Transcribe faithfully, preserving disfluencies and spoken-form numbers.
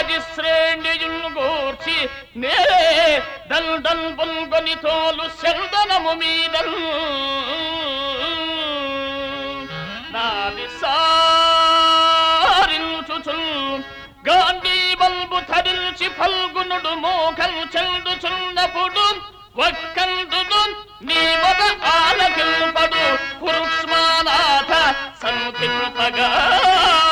నాది శ్రేణియులు గూర్చి నే దల్ దల్ బొల్గొని తోలు శందనము మీద నాది సారించుచుల్ గాంధీ బల్బు ధరించి ఫల్గునుడు మోకం చెల్దుచున్నప్పుడు ఒక్కందుడు నీ మగ ఆలకిల్పడు పురుష్మానాథ సంతింపగా